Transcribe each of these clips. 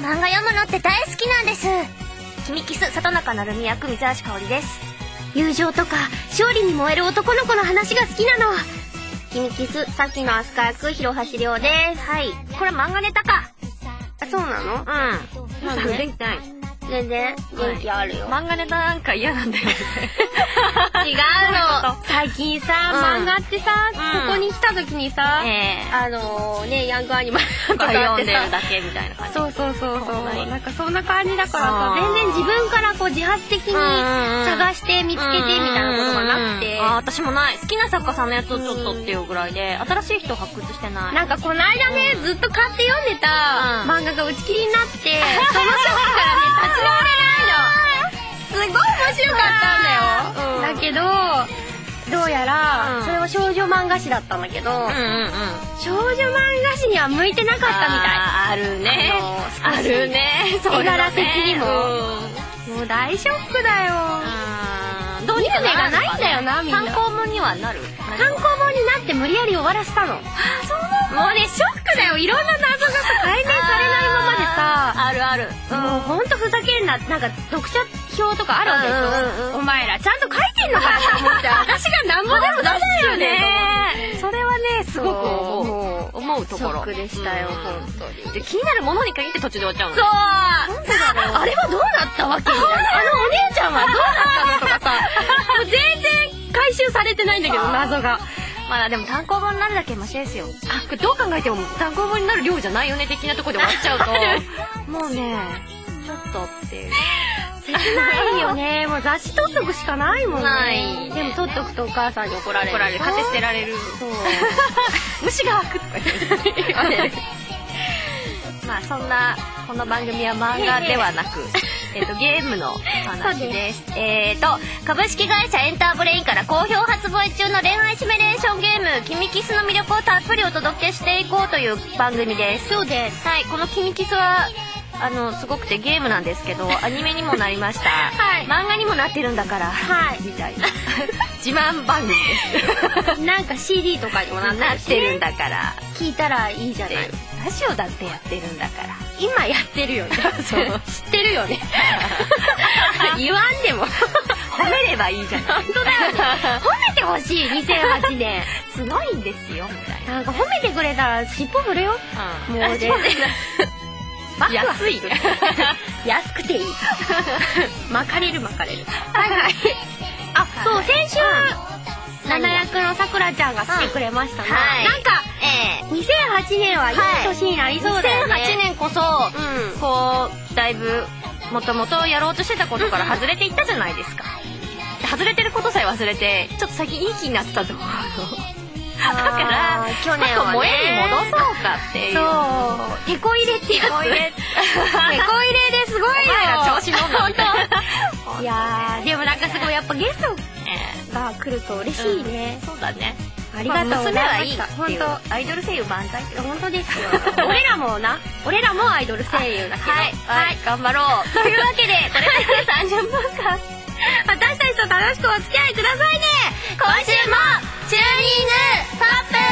漫画読むのって大好きなんです。君キス里中成海役水橋かおりです。友情とか勝利に燃える男の子の話が好きなの。君キスさっきの飛鳥役広橋涼です。はい、これ漫画ネタか。 あ、そうなの？ うん。なんで元気ない？ 全然元気あるよ。 漫画ネタなんか嫌なんだよね。 違うの。最近さ、漫画ってさ、ここに来た時にさ、ヤングアニマルとか読んでるだけみたいな感じ。 そう。なんかそんな感じだからさ、全然自分からこう自発的に探して見つけてみたいなことがなくて。 私もない。好きな作家さんのやつをちょっとっていうぐらいで、新しい人を発掘してない。 なんかこの間ね、ずっと買って読んでた漫画が打ち切りになって、そのショックからね、立ち直れないの。すごい面白かったんだよ。だけど、どうやら、それは少女漫画誌だったんだけど、少女漫画誌には向いてなかったみたい。 あるね。あるね。 絵柄的にも。もう大ショックだよ。 どうにか見る目がないんだよな、みんな。 単行本にはなる。 単行本になって無理やり終わらせたの。もうね、ショックだよ。いろんな謎がさ、解明されないままでさ。 あるある。 もうほんとふざけんな。なんか読者表とかあるわけでしょ。お前らちゃんと書いてんのかなと思って。私がなんぼでも出せよね。 それはね、すごく思うところ。 ショックでしたよ、ほんとに。 で、気になるものに限って途中で終わっちゃうの。 そう。あれはどうなったわけみたいな。お姉ちゃんはどうなったのとかさ。もう全然回収されてないんだけど、謎が。 まあでも単行本になるだけマシですよ。どう考えても単行本になる量じゃないよね的なところで終わっちゃうともうね、ちょっとっていう。 切ないよね。もう雑誌取っとくしかないもんね。 ない。 でも取っとくとお母さんに怒られる。 勝手捨てられる。そう。虫が湧くとか言われる。まあそんな、この番組は漫画ではなく、ゲームの話です。株式会社エンターブレインから好評発売中の恋愛シミュレーションゲーム、君キスの魅力をたっぷりお届けしていこうという番組です。 そうです。 はい、この君キスは、すごくてゲームなんですけど、アニメにもなりました。はい。漫画にもなってるんだから。はい。みたいな。自慢番組です。 なんか CD とかにもなってるんだから。 聞いたらいいじゃない。 ラジオだってやってるんだから。 今やってるよね。そう。知ってるよね。言わんでも。 褒めればいいじゃない。 本当だよね。褒めてほしい、2008年。 すごいんですよ、みたいな。 なんか褒めてくれたら尻尾振るよ。もうね。 安い。 安くていい。巻かれる。はいはい。あ、そう、先週、7役のさくらちゃんが来てくれましたね。なんか、2008年はいい年になりそうだよね。 2008年こそ、こう、だいぶ、もともとやろうとしてたことから外れていったじゃないですか。外れてることさえ忘れて、ちょっと最近いい気になってたところ。だから去年は萌えに戻そうかっていう。 そう。テコ入れってやつ。テコ入れですごいよ。 調子乗んのみたいな。 いやー、でもなんかすごいやっぱゲストが来ると嬉しいね。 そうだね。 ありがとうございます。 娘はいいっていう。アイドル声優万歳って。 本当ですよ。俺らもアイドル声優だけど。 はい、頑張ろう。というわけで、これから30分間、 私たちと楽しくお付き合いくださいね。 今週も、チューニングポップ。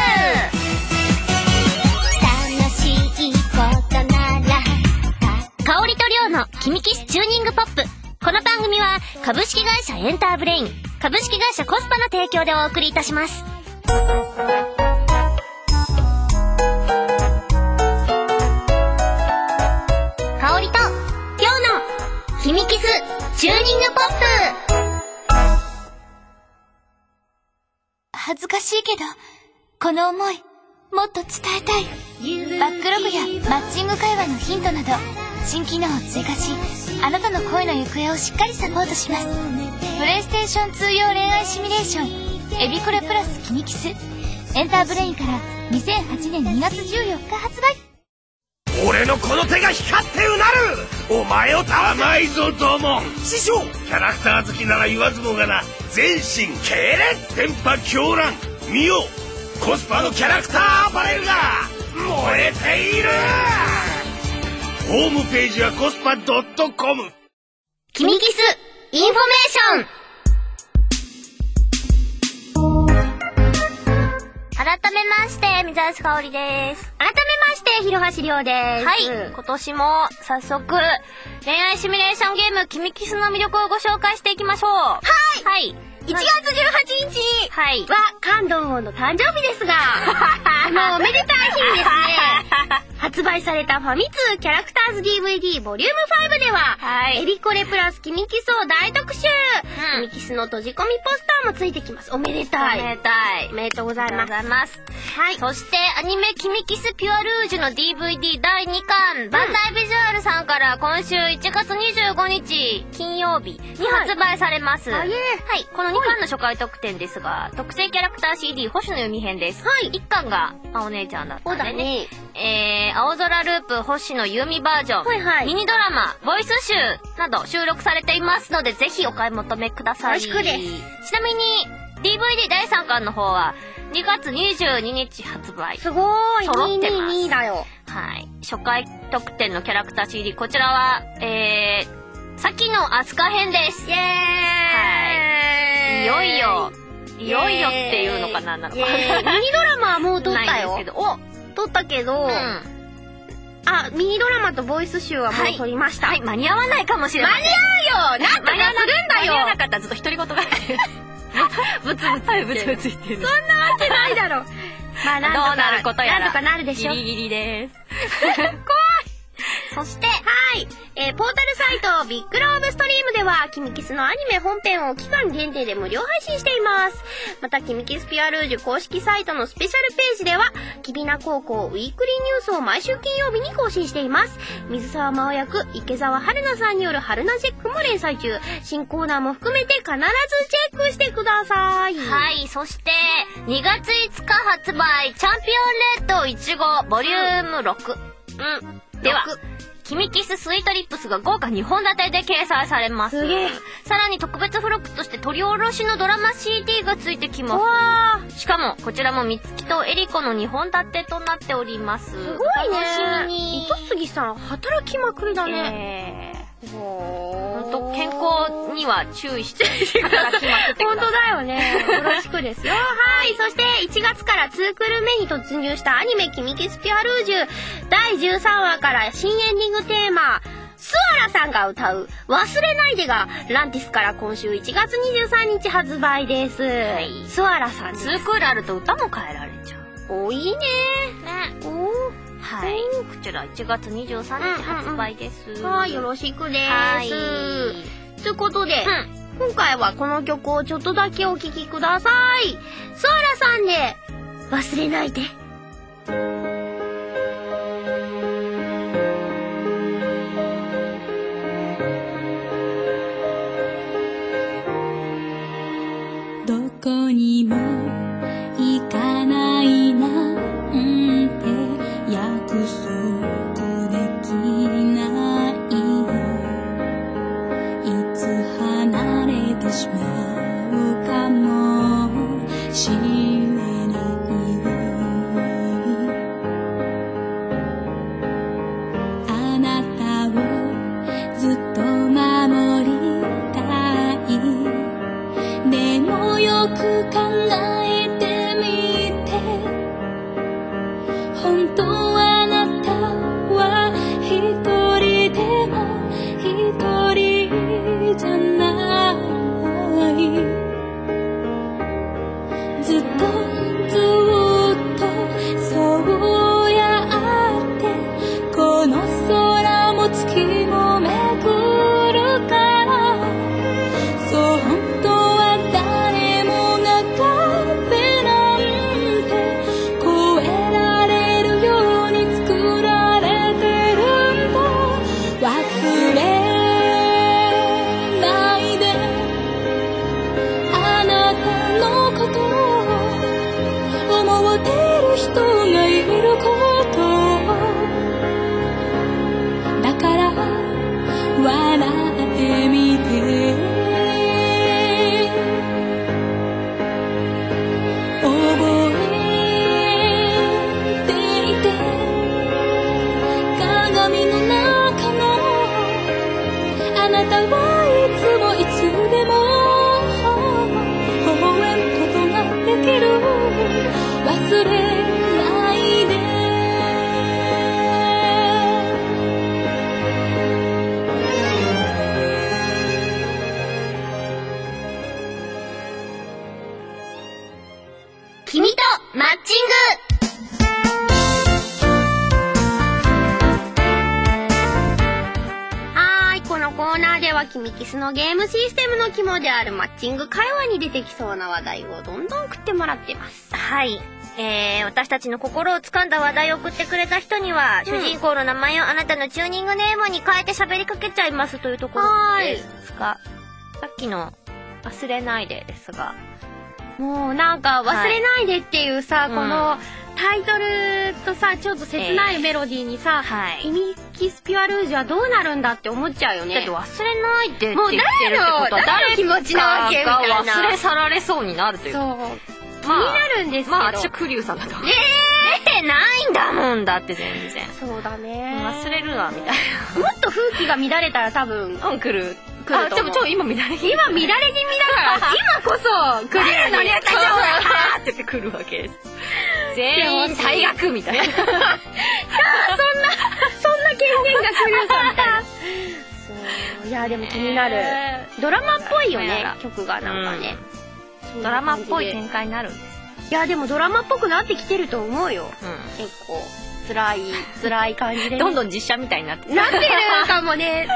楽しいことなら、香りと量の君キスチューニングポップ。この番組は、株式会社エンターブレイン、株式会社コスパの提供でお送りいたします。香りと量の君キスチューニングポップ。 恥ずかしいけど、この思い、もっと伝えたい。バックログやマッチング会話のヒントなど、新機能を追加し、あなたの恋の行方をしっかりサポートします。プレイステーション2用恋愛シミュレーション、エビコレプラス君キス。エンターブレインから2008年2月14日発売。 俺のこの手が光ってうなる。お前を甘いぞドモン師匠。キャラクター好きなら言わずもがな、全身経烈電波狂乱。見よ、コスパのキャラクターアパレルが燃えている。ホームページはコスパ .com。 君キスインフォメーション。改めまして水橋かおりです。 改めまして、広橋亮です。 はい。今年も早速、恋愛シミュレーションゲーム、キミキスの魅力をご紹介していきましょう。はい。 1月18日はいは、関東王の誕生日ですが、このおめでたい日にですね、発売されたファミ通キャラクターズ DVD ボリューム5では、エリコレプラスキミキスを大特集、キミキスの閉じ込みポスターもついてきます。おめでたい。 おめでたい。 おめでとうございます。 はい。そして、アニメキミキスピュアルージュの DVD 第2巻、バンダイビジュアルさんから今週1月25日金曜日に発売されます。はい。この2巻の初回特典ですが、特製キャラクター CD 星野読み編です。はい。1巻が、お姉ちゃんだったんでね。青空ループ星野由美バージョン、ミニドラマ、ボイス集など収録されていますので、ぜひお買い求めください。 よろしくです。 ちなみに、DVD 第3巻の方は、2月22日発売。 すごーい。 揃ってます。 222だよ。 はい。初回特典のキャラクター CD、こちらは、先のアスカ編です。 イエーイ。 はい。いよいよっていうのかな、なのか。 ミニドラマはもう撮ったよ。撮ったけど、ミニドラマとボイス集はもう撮りました。 はい、間に合わないかもしれない。 間に合うよ。なんとかするんだよ。 間に合わなかったらずっと独り言がブツブツ言ってる。 そんなわけないだろ。まあ、 どうなることやら。 なんとかなるでしょ。 ギリギリです。 怖い。そして、ポータルサイトビッグローブストリームでは、キミキスのアニメ本編を期間限定で無料配信しています。また、キミキスピュアルージュ公式サイトのスペシャルページでは、きびな高校ウィークリーニュースを毎週金曜日に更新しています。水沢真央役、池澤春菜さんによる春菜チェックも連載中。新コーナーも含めて必ずチェックしてください。 はい、そして、2月5日発売、チャンピオンレッド1号ボリューム6。では、キミキススイートリップスが豪華2本立てで掲載されます。 すげえ。 さらに特別付録として取り下ろしのドラマ CD がついてきます。しかも、こちらもみつきとエリコの2本立てとなっております。 すごいね。楽しみに。糸杉さん、働きまくりだね。 ほんと、健康には注意して働きまくってください。 ほんとだよね。よろしくですよ。はい。そして、1月から2クール目に突入したアニメキミキスピュアルージュ第13話から新エンディングテーマ、スアラさんが歌う忘れないでがランティスから今週1月23日発売です。はい。スアラさんです。 2クールあると歌も変えられちゃう。 お、いいね。 はい。こちら1月23日発売です。 はい、よろしくです。ということで、今回はこの曲をちょっとだけお聴きください。スアラさんで、忘れないで。 どこにも行かないなんて約束できないよ。いつ離れてしまうかもしれないよ。あなたをずっと守りたい。でもよく考えてみて、本当あなたは一人でも一人じゃない。ずっとそうやってこの空も月も巡るから、そう本当は誰もなかっ君とマッチング。このコーナーではキミキスのゲームシステムの肝であるマッチング会話に出てきそうな話題をどんどん送ってもらってます。 はい。私たちの心を掴んだ話題を送ってくれた人には、主人公の名前をあなたのチューニングネームに変えて喋りかけちゃいますというところですが、さっきの忘れないでですが、 もうなんか忘れないでっていうさ、このタイトルとさ、ちょっと切ないメロディーにさ、キミキスピュアルージュはどうなるんだって思っちゃうよね。 だって忘れないでって言ってるってことは誰の気持ちなわけみたいな。 忘れ去られそうになるという。 そう。気になるんですけど。 私はクリュウさんだと。出てないんだもんだって全然。 そうだね。 忘れるわみたいな。 もっと風紀が乱れたら多分、 来ると思う。今乱れ気味。 今乱れ気味だから、今こそ来るのに大丈夫だって言って来るわけです。全員退学みたいな。そんな権限がクリュウさんみたいな。いやでも気になる。ドラマっぽいよね、曲がなんかね。 ドラマっぽい展開になるんです。 いやでもドラマっぽくなってきてると思うよ。結構辛い感じで。 どんどん実写みたいになってるかもね。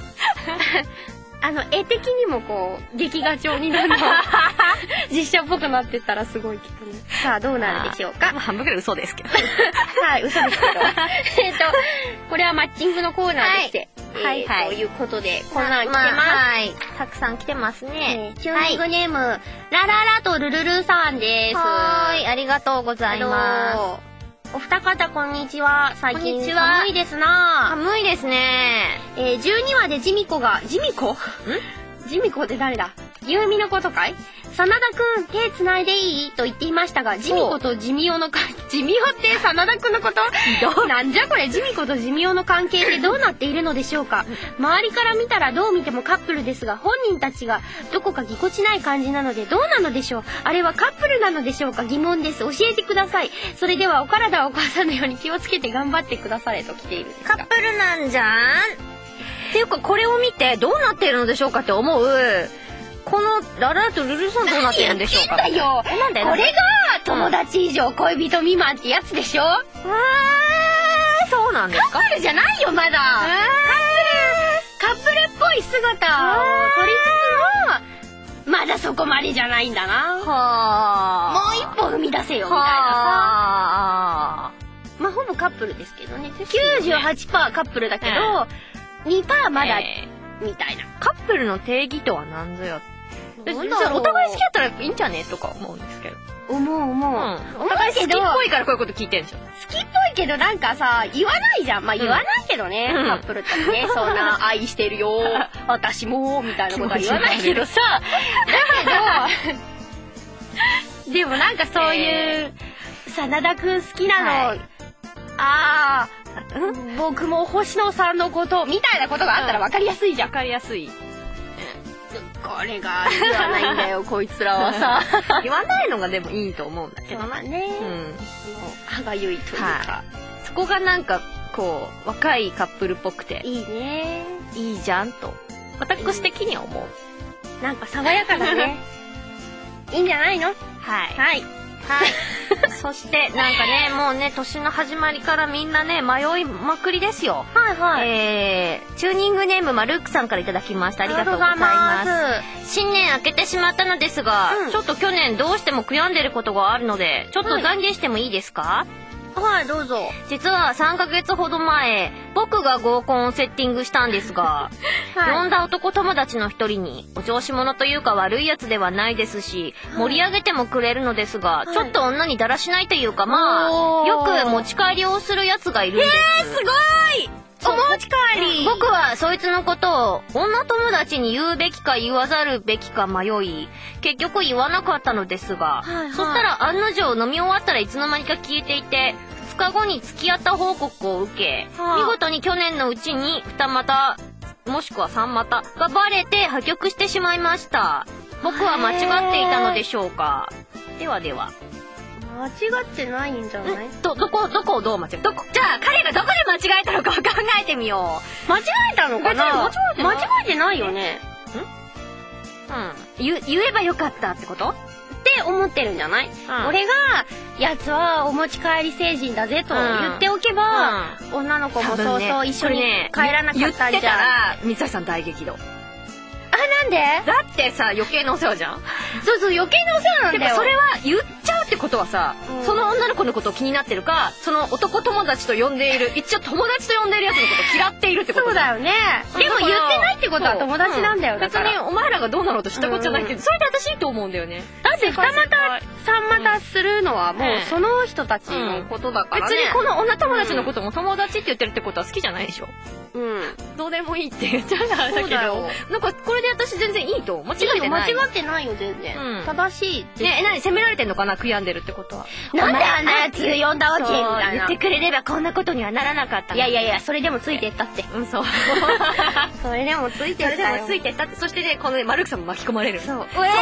絵的にもこう劇画調にどんどん実写っぽくなってったらすごいきっとね。さあどうなるでしょうか。 半分くらい嘘ですけど。 はい、嘘ですけど。これはマッチングのコーナーでして。はいはい。ということで、こんなん来てます。 はい。たくさん来てますね。 チューニングネーム、ラララとルルルさんです。 はい。ありがとうございます。 お二方こんにちは。最近寒いですな。 寒いですね。 12話でジミコって誰だ？ゆうみのことかい？真田くん手つないでいいと言っていましたが、ジミコとジミオのジミオって真田くんのことなんじゃこれ。ジミコとジミオの関係ってどうなっているのでしょうか。周りから見たらどう見てもカップルですが、本人たちがどこかぎこちない感じなのでどうなのでしょう。あれはカップルなのでしょうか。疑問です。教えてください。それではお体はお母さんのように気をつけて頑張ってくだされと来ているんですが。 カップルなんじゃんっていうか、これを見てどうなっているのでしょうかって思う。このララとルルさんどうなってるんでしょうか。 なんだよ。これが友達以上恋人未満ってやつでしょ。 そうなんですか。 カップルじゃないよまだ。カップルっぽい姿を取りつつもまだそこまでじゃないんだな。もう一歩踏み出せよみたいなさ。まあほぼカップルですけどね。98% カップルだけど、2% まだみたいな。 カップルの定義とは何ぞよ。お互い好きだったらいいんじゃねとか思うんですけど。 思う。 お互い好きっぽいからこういうこと聞いてんじゃん。 好きっぽいけどなんかさ、言わないじゃん。まあ言わないけどね、カップルってね。そんな愛してるよ、私も、みたいなことは言わないけどさ。だけど、でもなんかそういう、真田くん好きなの、僕も星野さんのことみたいなことがあったら分かりやすいじゃん。 分かりやすい。 これが言わないんだよこいつらはさ。 言わないのがでもいいと思うんだけどな。 ね。歯がゆいというか、 そこがなんかこう若いカップルっぽくていいね。 いいじゃんと私的には思う。 なんか爽やかだね。いいんじゃないの。はい。 そしてなんかね、もうね年の始まりからみんなね迷いまくりですよ。チューニングネームマルークさんからいただきました。ありがとうございます。新年明けてしまったのですが、ちょっと去年どうしても悔やんでることがあるのでちょっと懺悔してもいいですか。 はい、どうぞ。 実は3ヶ月ほど前、僕が合コンをセッティングしたんですが、呼んだ男友達の一人に、お調子者というか悪いやつではないですし、盛り上げてもくれるのですが、ちょっと女にだらしないというか、まあ、よく持ち帰りをするやつがいるんです。 すごいお持ち帰り。 僕はそいつのことを女友達に言うべきか言わざるべきか迷い、結局言わなかったのですが、そしたら案の定飲み終わったらいつの間にか消えていて、2日後に付き合った報告を受け、見事に去年のうちに2股もしくは3股がバレて破局してしまいました。僕は間違っていたのでしょうか。ではでは。 間違ってないんじゃない？ どこをどう間違えた？じゃあ彼がどこで間違えたのかを考えてみよう。間違えたのかな？間違えてないよね。 言えばよかったってこと？ って思ってるんじゃない？俺が、やつはお持ち帰り成人だぜと言っておけば、女の子もそうそう一緒に帰らなかったんじゃん。 言ってたら、三橋さん大激怒。 なんで？ だってさ、余計なお世話じゃん。 そうそう、余計なお世話なんだよ。 でもそれは言っちゃうってことはさ、その女の子のことを気になってるか、その男友達と呼んでいる、一応友達と呼んでいるやつのことを嫌っているってことそうだよね。でも言ってないってことは友達なんだよ。だから別にお前らがどうなろうと知ったことじゃないけど、それで私いいと思うんだよね。 だって二股三股するのはもうその人たちのことだからね。 別にこの女友達のことも友達って言ってるってことは好きじゃないでしょ。どうでもいいって言っちゃうからだけど、なんかこれで私全然いいと思う。間違ってない。 間違ってないよ全然。正しいって。 何責められてんのかな、悔やんでるってことは。 なんであんなやつ呼んだわけみたいな。 言ってくれればこんなことにはならなかった。 いやいやいや、それでもついてったって。そう。それでもついてったよ。それでもついてったって。そしてね、このね、マルクさんも巻き込まれる。そう。 俺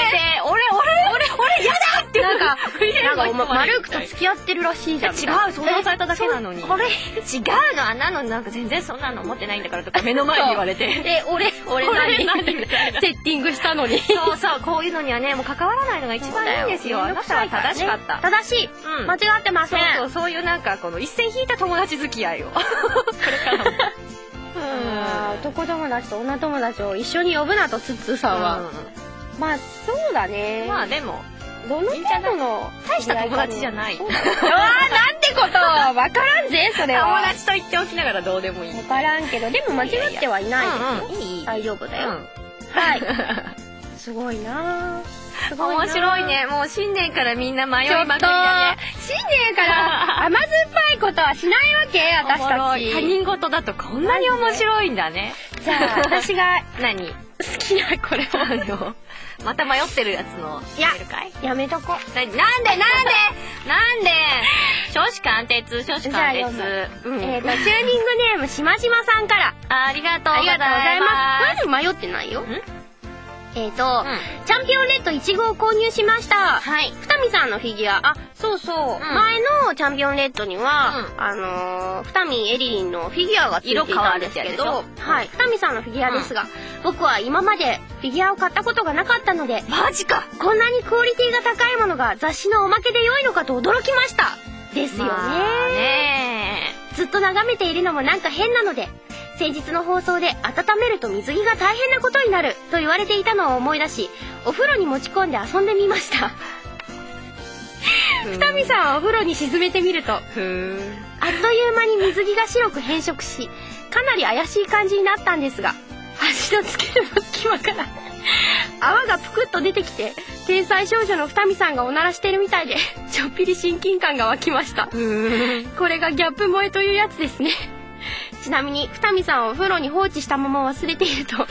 嫌だってなんかマルクと付き合ってるらしいじゃん。 違う、相談されただけなのに。違うの、あんなのなんか全然そんなの思ってないんだからとか目の前に言われて。俺何みたいな。 セッティングしたのに。 そうそう、こういうのにはね、もう関わらないのが一番いいんですよ。あなたは正しかった。 正しい。間違ってません。 そういうなんかこの一線引いた友達付き合いを。これからも。 男友達と女友達を一緒に呼ぶなと、ツッツーさんは。まあそうだね。 まあでもどの程度の大した友達じゃない。 なんてことわからんぜ、それは。 友達と言っておきながらどうでもいい。 わからんけど、でも間違ってはいないですよ。大丈夫だよ。はい。すごいな。 面白いね。もう新年からみんな迷いまくりだね。 新年から甘酸っぱいことはしないわけ、私たち。 他人事だとこんなに面白いんだね。 じゃあ私が何好きなこれをまた迷ってるやつのやるかい？ やめとこ。 なんで少子貫徹。チューニングネームしましまさんから。 ありがとうございます。まず迷ってないよ。チャンピオンレッド1号購入しました。はい。二見さんのフィギュア。そうそう。前のチャンピオンレッドには、二見エリリンのフィギュアがついていたんですけど、はい。二見さんのフィギュアですが、僕は今までフィギュアを買ったことがなかったので、 マジか！ こんなにクオリティが高いものが雑誌のおまけで良いのかと驚きました。ですよね。ずっと眺めているのもなんか変なので、先日の放送で温めると水着が大変なことになると言われていたのを思い出し、お風呂に持ち込んで遊んでみました。二見さんをお風呂に沈めてみると、あっという間に水着が白く変色し、かなり怪しい感じになったんですが、足のつける隙間から泡がぷくっと出てきて、天才少女の二見さんがおならしてるみたいで、ちょっぴり親近感が湧きました。これがギャップ萌えというやつですね。ちなみに二見さんをお風呂に放置したまま忘れていると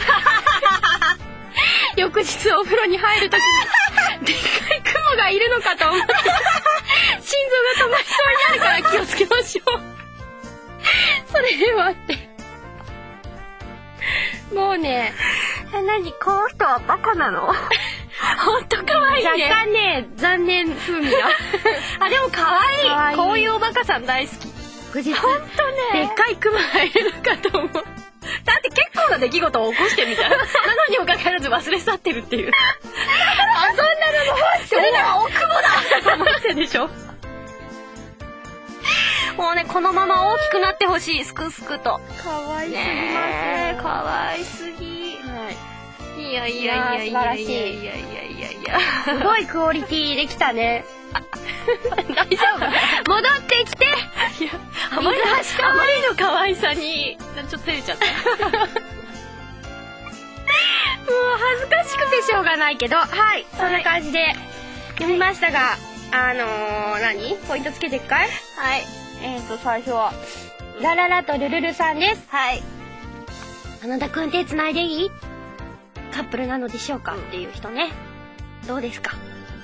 翌日お風呂に入るときにでっかい雲がいるのかと思って心臓が止まりそうになるから気をつけましょう。それではってもうね、 何この人はバカなの？ほんと可愛いね。 若干ね、残念風味がでも可愛い。こういうおバカさん大好き。 ほんとね、 でっかいクマがいるのかと思う。だって結構な出来事を起こしてみたいなのにもかかわらず忘れ去ってるっていう。 そんなのもそれはお雲だと思ってでしょ。もうね、このまま大きくなってほしい。すくすくと。 かわいすぎますね。かわいすぎ。いやいやいやいやいやいやいやいや。 すごいクオリティできたね。大丈夫？戻ってきて。 いや、あまりの可愛さにちょっと照れちゃった。もう恥ずかしくてしょうがないけど、はい、そんな感じで読みましたが、何？ポイントつけていくかい？ はい。 最初はラララとルルルさんです。 はい。 あなたくん手つないでいい？カップルなのでしょうか？っていう人ね。どうですか？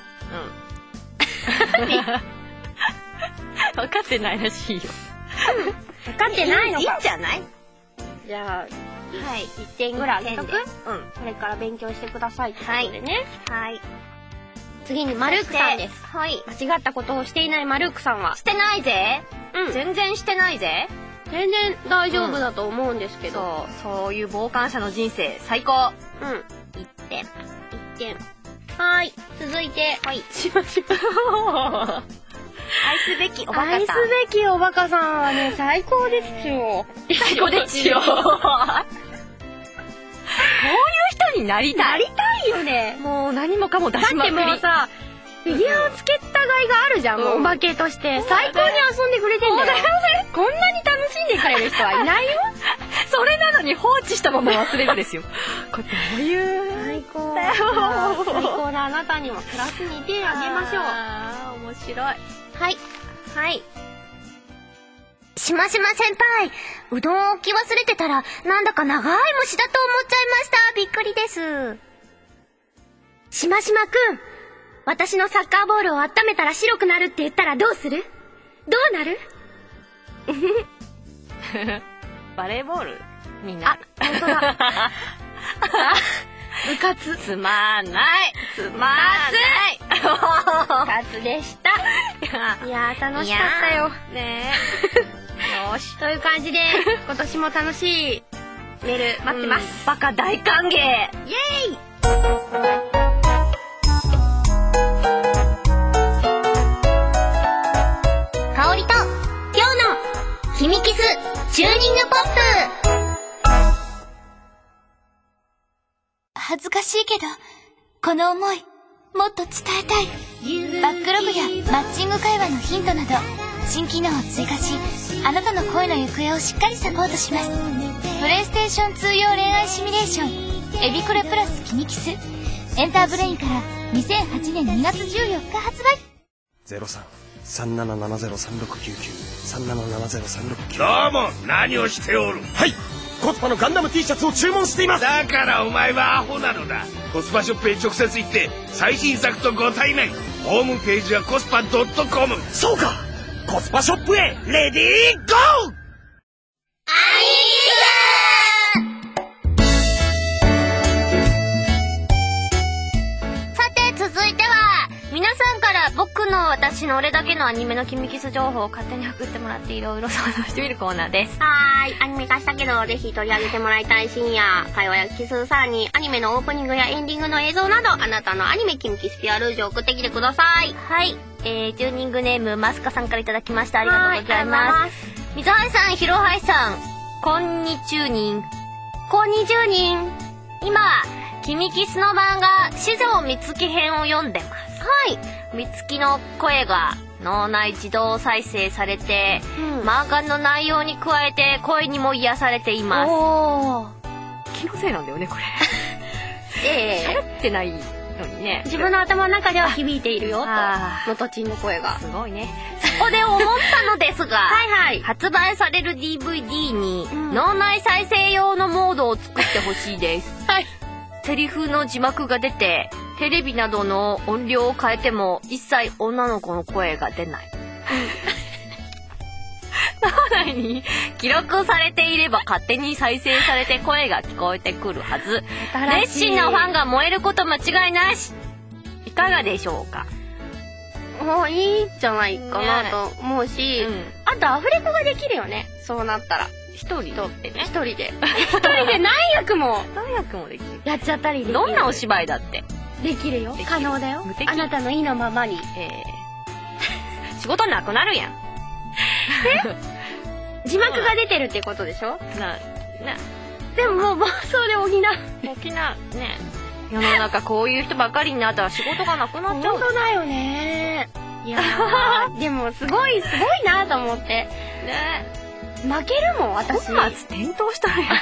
分かってないらしいよ。 分かってないのか。 いいんじゃない？ じゃあ、はい、1点ぐらいあげとく？これから勉強してくださいってことでね。はい。次にマルークさんです。はい。間違ったことをしていないマルークさんは。 してないぜ。全然してないぜ。 全然大丈夫だと思うんですけど。 そういう傍観者の人生最高。 1点。 はい。続いて。はい。しましま。 愛すべきおバカさん。 愛すべきおバカさんはね、最高ですよ。 最高ですよ。こういう人になりたい。 なりたいよね。 もう何もかも出しまくり。 だってもうさ、フィギュアをつけた甲斐があるじゃん、もうおまけとして。最高に遊んでくれてんだよ。こんなに楽しんでくれる人はいないよ。 それなのに放置したまま忘れるですよ。こういう最高。最高なあなたにもプラス2点あげましょう。 あー、面白い。 はい。はい。しましま先輩、うどんを置き忘れてたら、なんだか長い虫だと思っちゃいました。びっくりです。しましまくん、私のサッカーボールを温めたら白くなるって言ったらどうする？どうなる？ バレーボールになる。 あ、ほんとだ。部活。 つまんない。つまんない。 部活でした。いやー、楽しかったよ。 ねえ。よし。 という感じで、今年も楽しいメール待ってます。 バカ大歓迎。イエーイ。 香りと、今日の、キミキス、チューニングポップ。 恥ずかしいけど、この思い、もっと伝えたい。バックログやマッチング会話のヒントなど、新機能を追加し、あなたの恋の行方をしっかりサポートします。プレイステーション2用恋愛シミュレーション、エビコレプラスキミキス、エンターブレインから2008年2月14日発売。 03-3770-3699 どうも、何をしておる？はい、コスパのガンダム T シャツを注文しています。だからお前はアホなのだ。コスパショップへ直接行って最新作とご対面。ホームページはコスパ .com。 そうか、コスパショップへレディーゴー。 さて続いては皆さんから僕の私の俺だけのアニメのキミキス情報を勝手に送ってもらっていろいろ想像してみるコーナーです。はーい。アニメ化したけどぜひ取り上げてもらいたいシーンや会話やキス、さらにアニメのオープニングやエンディングの映像などあなたのアニメキミキスピアルージュを送ってきてください。はい。チューニングネームマスカさんからいただきました。ありがとうございます。水原さん、ひろはさん、こんにちゅうにん。こんにちゅうにん。今、キミキスの漫画、四条みつき編を読んでます。はい。みつきの声が脳内自動再生されて、漫画の内容に加えて声にも癒されています。おー。気のせいなんだよね、これ。喋ってないのにね。自分の頭の中では響いているよ、と。のとちんの声が。すごいね。そこで思ったのですが、はいはい。発売される DVD に、脳内再生用のモードを作ってほしいです。はい。セリフの字幕が出て、テレビなどの音量を変えても一切女の子の声が出ない。脳内に記録されていれば勝手に再生されて声が聞こえてくるはず。熱心なファンが燃えること間違いなし。いかがでしょうか？もういいんじゃないかなと思うし、あとアフレコができるよね。そうなったら。一人でね。一人で何役もできる。やっちゃったりできる。どんなお芝居だって。できるよ。可能だよ。あなたの意のままに。仕事なくなるやん。字幕が出てるってことでしょ？でももう妄想で補う。ね。世の中こういう人ばかりになったら仕事がなくなっちゃう。本当だよね。いやー、でもすごいなと思って。ね。負けるもん、私。本末転倒したね。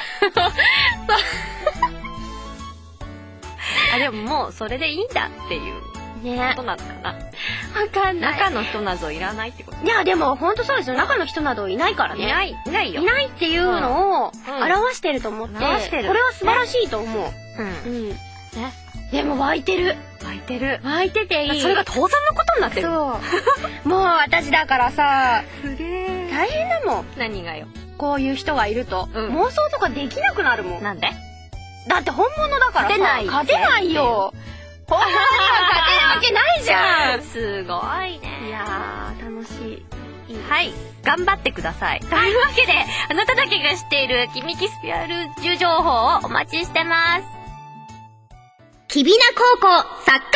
でももうそれでいいんだっていうことなのかな。わかんない。中の人などいらないってこと。いやでも本当そうですよ。中の人などいないからね。いないよ。いないっていうのを表してると思って、これは素晴らしいと思う。でも湧いてる。湧いてていい。それが倒産のことになってる。そう。もう私だからさ、すげえ。大変だもん。何がよ。こういう人がいると妄想とかできなくなるもん。なんで？だって本物だからさ、勝てないよ。本物には勝てるわけないじゃん。すごいね。いやー、楽しい。はい、頑張ってください。というわけで、あなただけが知っているキミキスピアルージュ情報をお待ちしてます。 きびな高校サッカー部。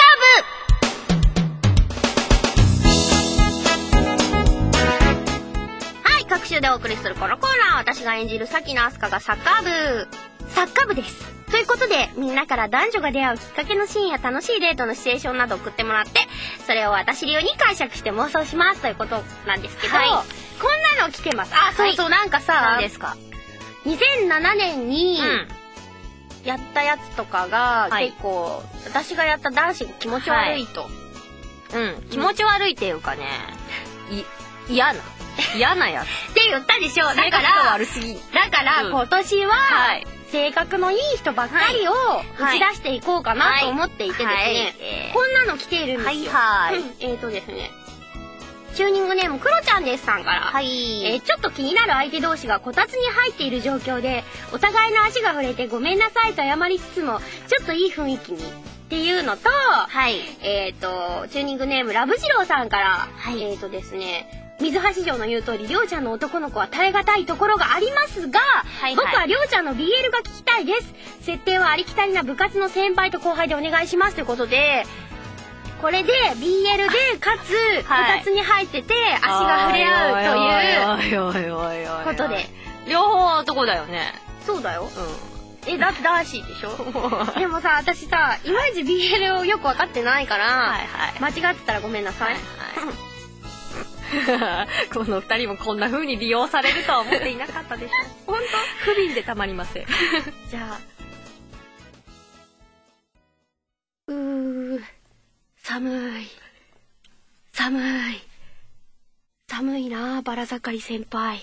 はい、各週でお送りするこのコーナー、私が演じる咲菜飛鳥がサッカー部です。ということで、みんなから男女が出会うきっかけのシーンや楽しいデートのシチュエーションなど送ってもらって、それを私流に解釈して妄想しますということなんですけど、はい、こんなの来てます。あ、そうそう、なんかさ、 何ですか ？2007年に、やったやつとかが、結構、私がやった男子が気持ち悪いと。 気持ち悪いっていうかね、嫌なやつ。 って言ったでしょ。だから、今年は、性格のいい人ばっかりを打ち出していこうかなと思っていてですね、こんなの来ているんですよ。ですね、チューニングネームクロちゃんですさんから、ちょっと気になる相手同士がこたつに入っている状況で、お互いの足が触れてごめんなさいと謝りつつも、ちょっといい雰囲気にっていうのと、チューニングネームラブジローさんから、ですね、水橋城の言う通り、りょうちゃんの男の子は耐え難いところがありますが、僕はりょうちゃんの BL が聞きたいです。設定はありきたりな部活の先輩と後輩でお願いしますということで、これで BL でかつこたつに入ってて足が触れ合うということで、 両方男だよね。 そうだよ。だって男子でしょ。でもさ、私さ、いまいち BL をよく分かってないから、間違ってたらごめんなさい。 この二人もこんな風に利用されるとは思っていなかったでしょ。本当不憫でたまりません。 じゃあ、寒いなあ、バラ盛り先輩。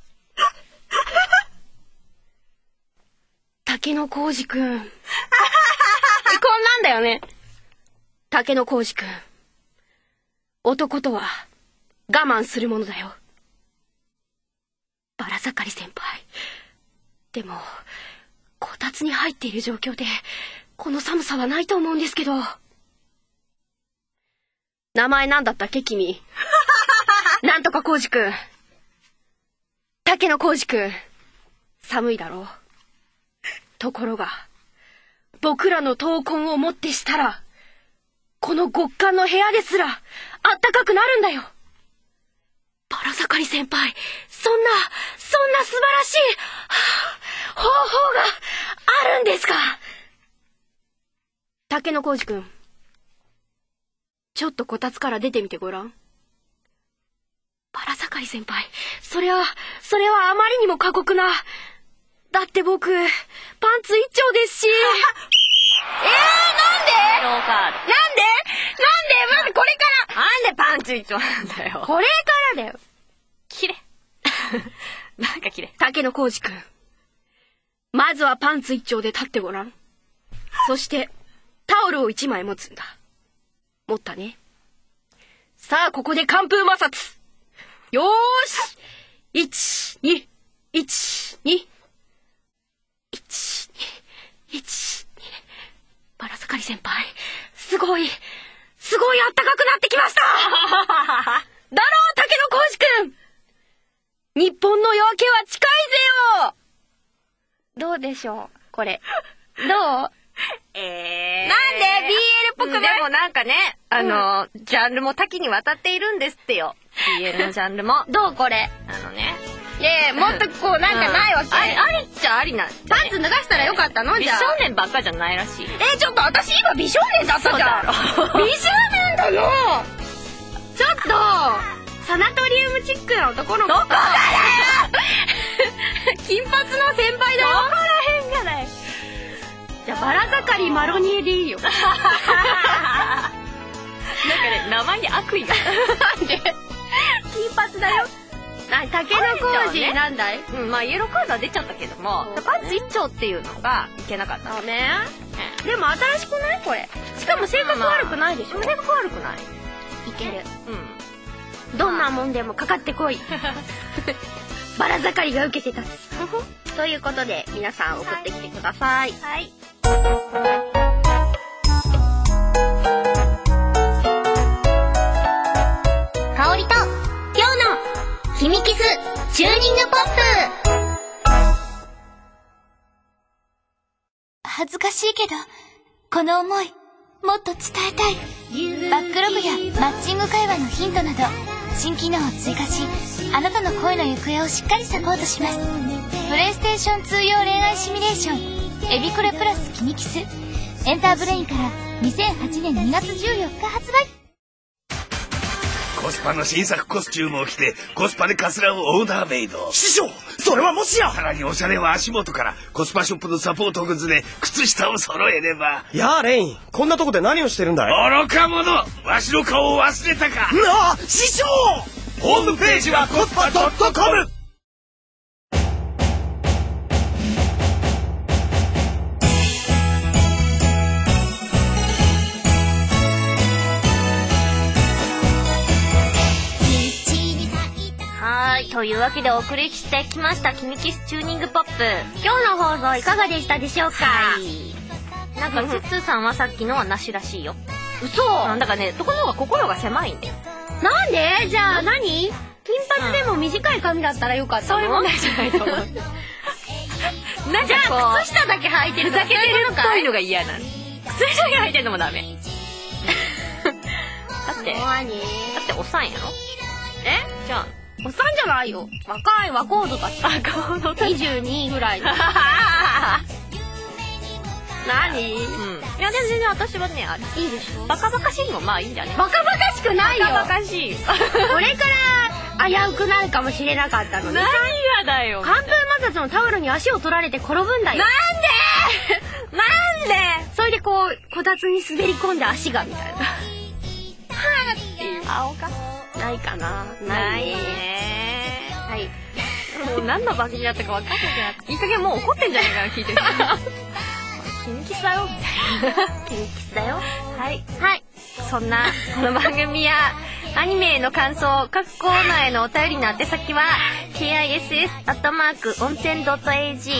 竹野浩二くん。こんなんだよね。竹野浩二くん。男とは我慢するものだよ。バラ盛り先輩。でも、こたつに入っている状況で、この寒さはないと思うんですけど。名前なんだったっけ君。なんとか浩二くん。竹野浩二くん。寒いだろう。ところが、僕らの闘魂をもってしたら、この極寒の部屋ですら、あったかくなるんだよ。バラ盛り先輩、そんな素晴らしい、方法があるんですか？竹野浩二くん、ちょっとこたつから出てみてごらん。バラ盛り先輩、それはあまりにも過酷な。だって僕、パンツ一丁ですし。なんで待ってこれから。 なんでパンツ一丁なんだよ。 これからだよ。 きれ。なんかきれ。 竹野浩二くん。まずはパンツ一丁で立ってごらん。そして、タオルを一枚持つんだ。持ったね。さあ、ここで寒風摩擦。よーし !1、2、1、2。1、2、バラ盛り先輩、すごいあったかくなってきましただろう、竹野浩二くん。日本の夜明けは近いぜよ。どうでしょうこれ。どう？なんで BL っぽくない？ でもなんかね、ジャンルも多岐にわたっているんですってよ。BL のジャンルも。 どうこれ？もっとこうなんかないわけ？ ありっちゃありな。 パンツ脱がしたらよかったの？ 美少年ばっかじゃないらしい。 ちょっと私今美少年だったじゃん。美少年だよ。ちょっとサナトリウムチックな男の子。どこだよ。金髪の先輩だよ。どこらへんじゃない。じゃあバラ盛りマロニエでいいよ。なんかね、名前に悪意が。 なんで？金髪だよ。竹野浩二なんだい？ まあイエローカードは出ちゃったけども、パンツ一丁っていうのがいけなかったのね。 でも新しくないこれ？しかも性格悪くないでしょ？ 性格悪くない？ いける。どんなもんでもかかってこい。バラ盛りが受けて立つ。ということで皆さん送ってきてください。はい。香りと今日のひみキスチューニングポップ。 恥ずかしいけど、 この思いもっと伝えたい。バックログやマッチング会話のヒントなど新機能を追加し、あなたの恋の行方をしっかりサポートします。プレイステーション2用恋愛シミュレーションエビコレプラスキミキス、エンターブレインから2008年2月14日発売。 コスパの新作コスチュームを着てコスパでカツラをオーダーメイド。 師匠、それはもしや。 さらにおしゃれは足元からコスパショップのサポートグッズで靴下を揃えれば。 やあレイン、こんなとこで何をしてるんだい？ 愚か者、わしの顔を忘れたか。 なあ、師匠。 ホームページはコスパ.com。 というわけでお送りしてきましたキミキスチューニングポップ。 今日の放送いかがでしたでしょうか？ なんかツッツーさんはさっきのはなしらしいよ。 嘘。 だからね、男の方が心が狭いんだよ。 なんで？じゃあ何？金髪でも短い髪だったらよかったの？ そういう問題じゃないと思う。なんかじゃあ靴下だけ履いてるだけでるのか？ そういうのが嫌なの。靴下だけ履いてるのもダメ。だっておっさんやろ？じゃあおっさんじゃないよ。若いコードだった。22ぐらいの。何？ いやでも全然私はね、 いいでしょ。 バカバカしいのもまあいいんじゃね。 バカバカしくないよ。 バカバカしい。 これから危うくなるかもしれなかったのに。 何がだよ。 寒風摩擦のタオルに足を取られて転ぶんだよ。なんでそれでこたつに滑り込んで足がみたいな。はぁっていう。 青かないかな。 ないね。はい。もう何の番組だったか分かんないじゃん。いい加減もう怒ってんじゃないかな、聞いてる。キミキスだよみたいな。 キミキスだよ。 はい。そんなこの番組やアニメへの感想、各コーナーへのお便りの宛先は kiss@onsen.ag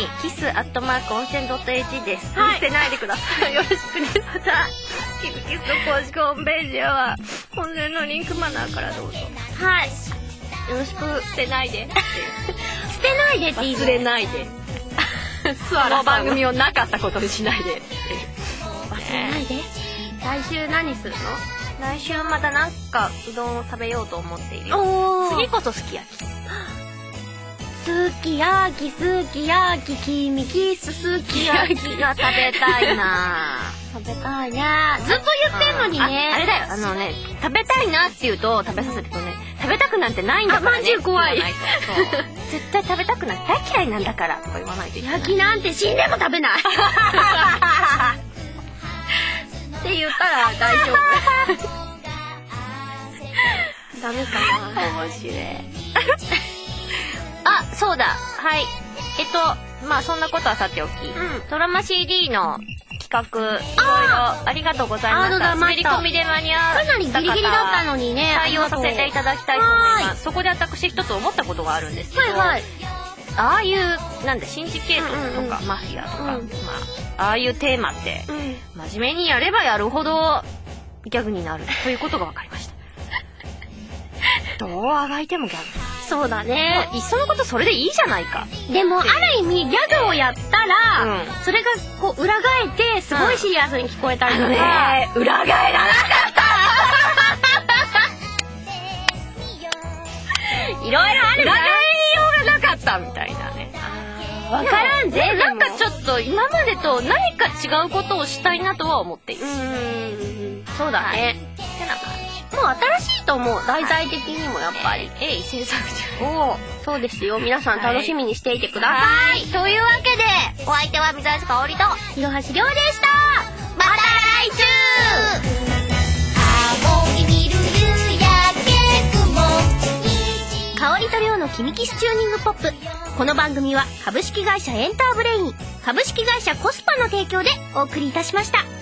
kiss@onsen.ag です。 はい。 捨てないでください。よろしくね。またキミキスの公式ホームページへは本線のリンクマナーからどうぞ。 はい。 よろしく捨てないで。 捨てないでっていいの？ 忘れないで。この番組をなかったことにしないで。 忘れないで。来週何するの？ 来週またなんかうどんを食べようと思っているよ。次こそすき焼き。 すき焼きキミキスすき焼きが食べたいな。 食べたいね。ずっと言ってんのにね。 あれだよ、食べたいなって言うと食べさせるとね、食べたくなんてないんだからね。 マジ怖い。 絶対食べたくない、大嫌いなんだからとか言わないといけない。 焼きなんて死んでも食べない。って言ったら大丈夫。ダメかな。 面白い。あ、そうだ。はい。まあそんなことはさておき、ドラマ CD の企画、いろいろありがとうございました。滑り込みで間に合かなりギリギリだったのにね。 採用させていただきたいと思います。そこで私一つ思ったことがあるんですけど、ああいうシンジケートとかマフィアとか、ああいうテーマって真面目にやればやるほどギャグになるということが分かりました。どうあがいてもギャグ。 そうだね。 いっそのことそれでいいじゃないか。 でもある意味ギャグをやったら、それがこう裏返ってすごいシリアスに聞こえたりとか。 裏返らなかった。いろいろある。裏返りようがなかったみたいなね。 わからんぜ。 なんかちょっと今までと何か違うことをしたいなとは思っている。 そうだね。 ってな感じ。 もう新しいと思う。題材的にもやっぱり。 制作中。そうですよ。皆さん楽しみにしていてください。 というわけで、お相手は水橋かおりと広橋亮でした。 また来週。 かおりと亮のキミキスチューニングポップ。この番組は株式会社エンターブレイン、株式会社コスパの提供でお送りいたしました。